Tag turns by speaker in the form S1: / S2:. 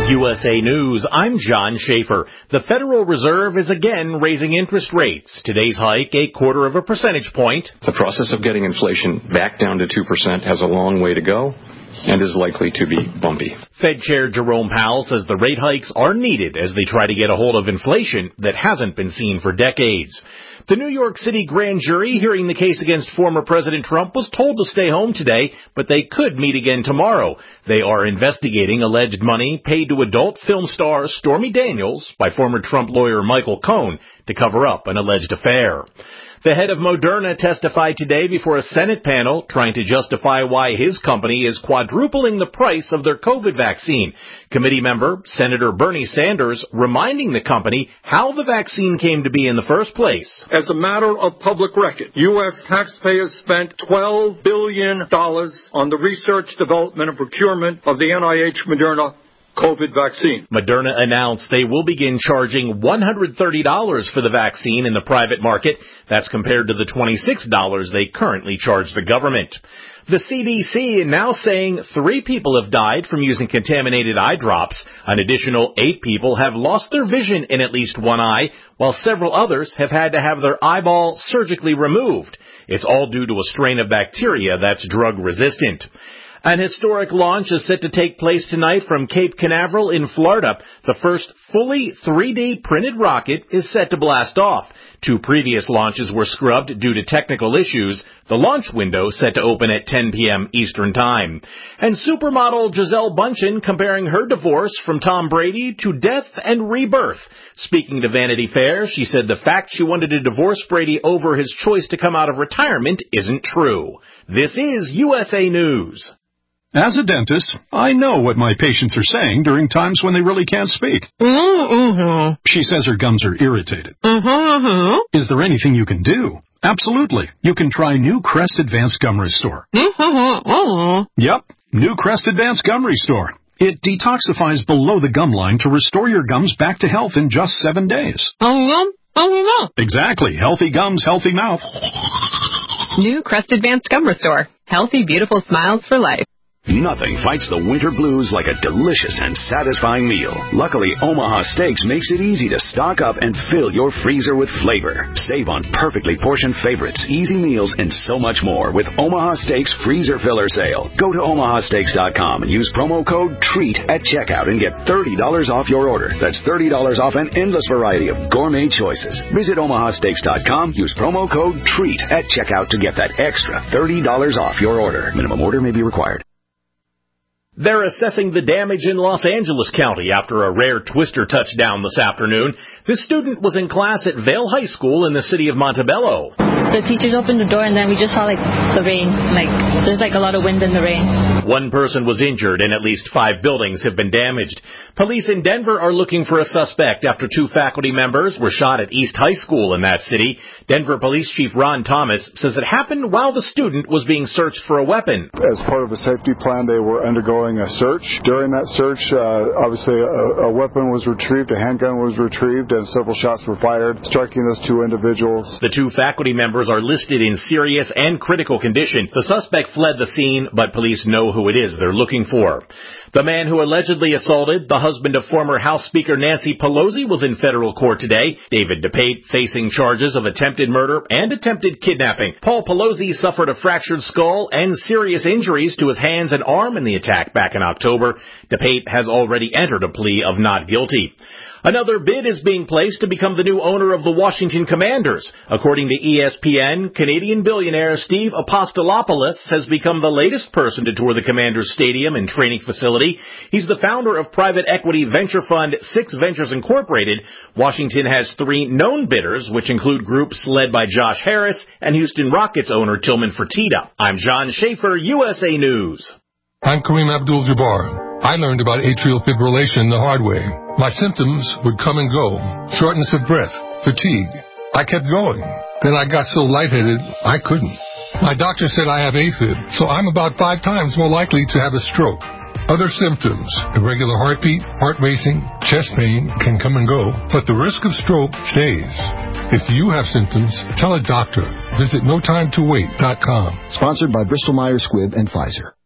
S1: USA News, I'm John Schaefer. The Federal Reserve is again raising interest rates. Today's hike, 0.25 percentage point.
S2: The process of getting inflation back down to 2% has a long way to go and is likely to be bumpy.
S1: Fed Chair Jerome Powell says the rate hikes are needed as they try to get a hold of inflation that hasn't been seen for decades. The New York City grand jury hearing the case against former President Trump was told to stay home today, but they could meet again tomorrow. They are investigating alleged money paid to adult film star Stormy Daniels by former Trump lawyer Michael Cohen to cover up an alleged affair. The head of Moderna testified today before a Senate panel trying to justify why his company is quadrupling the price of their COVID vaccine. Committee member Senator Bernie Sanders reminding the company how the vaccine came to be in the first place.
S3: As a matter of public record, U.S. taxpayers spent $12 billion on the research, development, and procurement of the NIH Moderna COVID vaccine.
S1: Moderna announced they will begin charging $130 for the vaccine in the private market. That's compared to the $26 they currently charge the government. The CDC is now saying 3 people have died from using contaminated eye drops. An additional 8 people have lost their vision in at least one eye, while several others have had to have their eyeball surgically removed. It's all due to a strain of bacteria that's drug resistant. An historic launch is set to take place tonight from Cape Canaveral in Florida. The first fully 3D printed rocket is set to blast off. 2 previous launches were scrubbed due to technical issues. The launch window set to open at 10 p.m. Eastern Time. And supermodel Gisele Bündchen comparing her divorce from Tom Brady to death and rebirth. Speaking to Vanity Fair, she said the fact she wanted to divorce Brady over his choice to come out of retirement isn't true. This is USA News.
S4: As a dentist, I know what my patients are saying during times when they really can't speak.
S5: Mm-hmm.
S4: She says her gums are irritated.
S5: Mm-hmm.
S4: Is there anything you can do? Absolutely. You can try new Crest Advanced Gum Restore.
S5: Mm-hmm.
S4: Yep, new Crest Advanced Gum Restore. It detoxifies below the gum line to restore your gums back to health in just 7 days. Exactly. Healthy gums, healthy mouth.
S6: New Crest Advanced Gum Restore. Healthy, beautiful smiles for life.
S7: Nothing fights the winter blues like a delicious and satisfying meal. Luckily, Omaha Steaks makes it easy to stock up and fill your freezer with flavor. Save on perfectly portioned favorites, easy meals, and so much more with Omaha Steaks Freezer Filler Sale. Go to omahasteaks.com and use promo code TREAT at checkout and get $30 off your order. That's $30 off an endless variety of gourmet choices. Visit omahasteaks.com, use promo code TREAT at checkout to get that extra $30 off your order. Minimum order may be required.
S1: They're assessing the damage in Los Angeles County after a rare twister touchdown this afternoon. This student was in class at Vail High School in the city of Montebello.
S8: The teachers opened the door and then we just saw the rain. There's a lot of wind in the rain.
S1: 1 person was injured and at least 5 buildings have been damaged. Police in Denver are looking for a suspect after 2 faculty members were shot at East High School in that city. Denver Police Chief Ron Thomas says it happened while the student was being searched for a weapon.
S9: As part of a safety plan, they were undergoing a search. During that search, obviously a weapon was retrieved, a handgun was retrieved, and several shots were fired, striking those 2 individuals.
S1: The 2 faculty members are listed in serious and critical condition. The suspect fled the scene, but police know who it is they're looking for. The man who allegedly assaulted the husband of former House Speaker Nancy Pelosi was in federal court today. David DePate facing charges of attempted murder and attempted kidnapping. Paul Pelosi suffered a fractured skull and serious injuries to his hands and arm in the attack back in October. DePate has already entered a plea of not guilty. Another bid is being placed to become the new owner of the Washington Commanders. According to ESPN, Canadian billionaire Steve Apostolopoulos has become the latest person to tour the Commanders stadium and training facility. He's the founder of private equity venture fund Six Ventures Incorporated. Washington has 3 known bidders, which include groups led by Josh Harris and Houston Rockets owner Tillman Fertitta. I'm John Schaefer, USA News.
S10: I'm Kareem Abdul-Jabbar. I learned about atrial fibrillation the hard way. My symptoms would come and go. Shortness of breath, fatigue. I kept going. Then I got so lightheaded, I couldn't. My doctor said I have AFib, so I'm about 5 times more likely to have a stroke. Other symptoms, irregular heartbeat, heart racing, chest pain can come and go, but the risk of stroke stays. If you have symptoms, tell a doctor. Visit notimetowait.com.
S11: Sponsored by Bristol Myers Squibb and Pfizer.